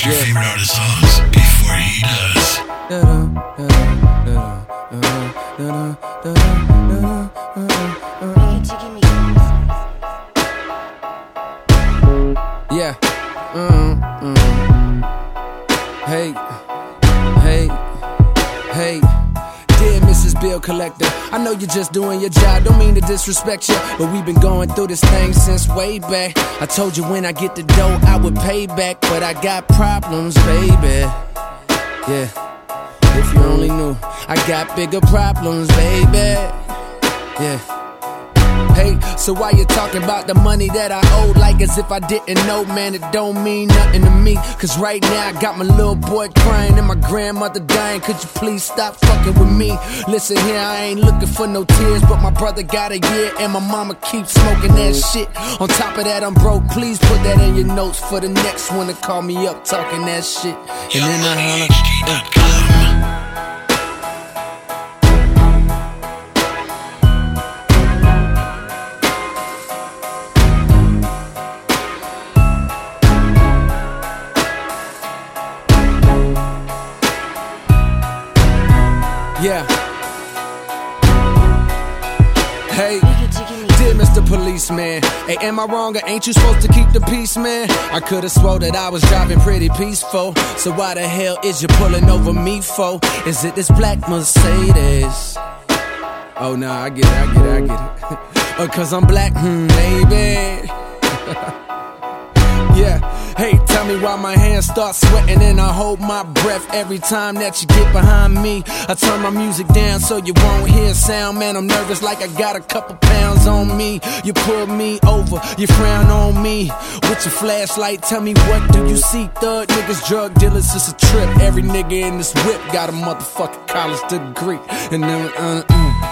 select your favorite artist songs before he does. Yeah. Hey. Dear Mrs. Bill Collector, I know you're just doing your job, don't mean to disrespect you, but we've been going through this thing since way back. I told you when I get the dough, I would pay back, but I got problems, baby. Yeah, if you only knew, I got bigger problems, baby. Yeah. Hey, so why you talking about the money that I owed like as if I didn't know, man, it don't mean nothing to me. Cause right now I got my little boy crying and my grandmother dying. Could you please stop fucking with me? Listen here, I ain't looking for no tears, but my brother got a year and my mama keeps smoking that shit. On top of that, I'm broke, please put that in your notes for the next one to call me up talking that shit. And then I holler, yeah. Hey, dear Mr. Policeman, hey, am I wrong or ain't you supposed to keep the peace, man? I could've swore that I was driving pretty peaceful, so why the hell is you pulling over me for? Is it this black Mercedes? Oh nah, I get it. Oh, cause I'm black, baby. Yeah, hey, tell me why my hands start sweating and I hold my breath every time that you get behind me. I turn my music down so you won't hear sound, man, I'm nervous like I got a couple pounds on me. You pull me over, you frown on me with your flashlight, tell me what do you see? Thug niggas, drug dealers, it's a trip. Every nigga in this whip got a motherfucking college degree. And then,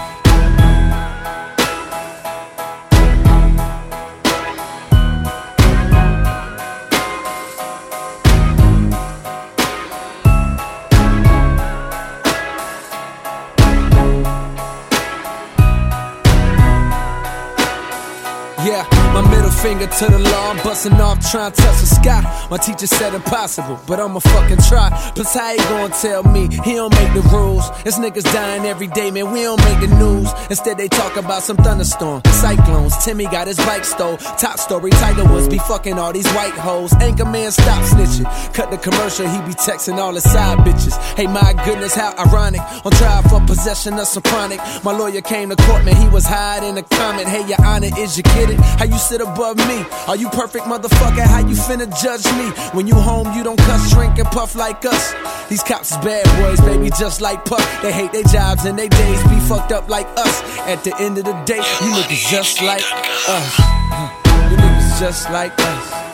yeah, my middle finger to the law, I'm busting off trying to touch the sky. My teacher said impossible, but I'ma fucking try. Plus how he gonna tell me he don't make the rules? There's niggas dying every day, man, we don't make the news. Instead they talk about some thunderstorm, cyclones, Timmy got his bike stole. Top story, Tiger Woods be fucking all these white hoes. Anchorman stop snitching, cut the commercial, he be texting all his side bitches. Hey my goodness, how ironic, on trial for possession of some chronic. My lawyer came to court, man, he was hiding a comment. Hey your honor, is you kidding? How you sit above me? Are you perfect, motherfucker? How you finna judge me? When you home, you don't cuss, drink, and puff like us. These cops is bad boys, baby, just like Puff. They hate their jobs and their days be fucked up like us. At the end of the day, you niggas just like us. You niggas just like us.